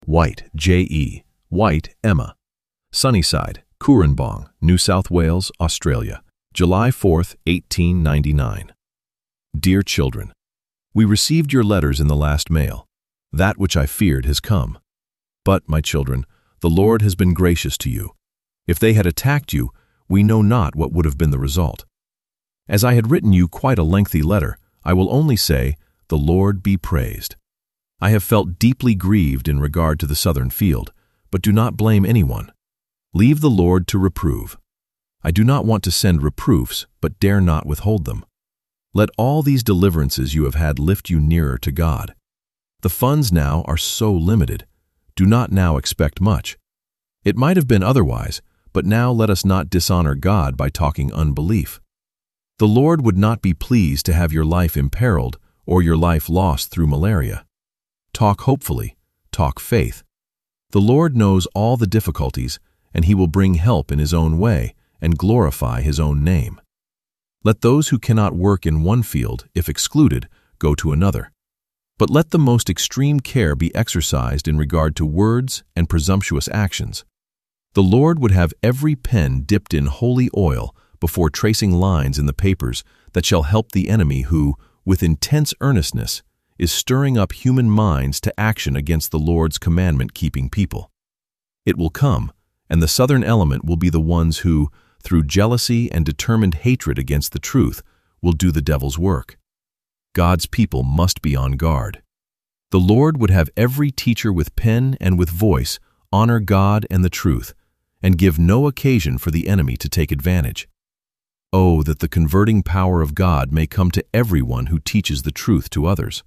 White, J.E. White, Emma. Sunnyside, Cooranbong, New South Wales, Australia, July 4, 1899. Dear children, we received your letters in the last mail. That which I feared has come. But, my children, the Lord has been gracious to you. If they had attacked you, we know not what would have been the result. As I had written you quite a lengthy letter, I will only say, the Lord be praised. I have felt deeply grieved in regard to the southern field, but do not blame anyone. Leave the Lord to reprove. I do not want to send reproofs, but dare not withhold them. Let all these deliverances you have had lift you nearer to God. The funds now are so limited. Do not now expect much. It might have been otherwise, but now let us not dishonor God by talking unbelief. The Lord would not be pleased to have your life imperiled or your life lost through malaria. Talk hopefully, talk faith. The Lord knows all the difficulties, and He will bring help in His own way and glorify His own name. Let those who cannot work in one field, if excluded, go to another. But let the most extreme care be exercised in regard to words and presumptuous actions. The Lord would have every pen dipped in holy oil before tracing lines in the papers that shall help the enemy who, with intense earnestness, is stirring up human minds to action against the Lord's commandment-keeping people. It will come, and the southern element will be the ones who, through jealousy and determined hatred against the truth, will do the devil's work. God's people must be on guard. The Lord would have every teacher with pen and with voice honor God and the truth, and give no occasion for the enemy to take advantage. Oh, that the converting power of God may come to everyone who teaches the truth to others.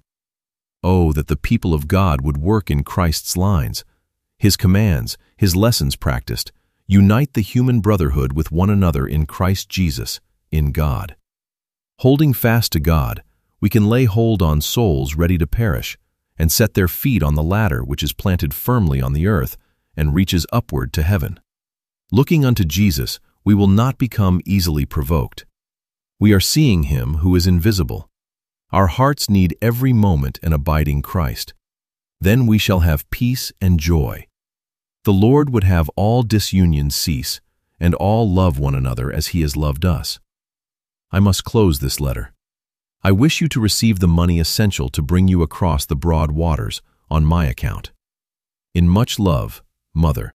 Oh, that the people of God would work in Christ's lines, His commands, His lessons practiced, unite the human brotherhood with one another in Christ Jesus, in God. Holding fast to God, we can lay hold on souls ready to perish, and set their feet on the ladder which is planted firmly on the earth and reaches upward to heaven. Looking unto Jesus, we will not become easily provoked. We are seeing Him who is invisible. Our hearts need every moment an abiding Christ. Then we shall have peace and joy. The Lord would have all disunion cease, and all love one another as He has loved us. I must close this letter. I wish you to receive the money essential to bring you across the broad waters on my account. In much love, Mother.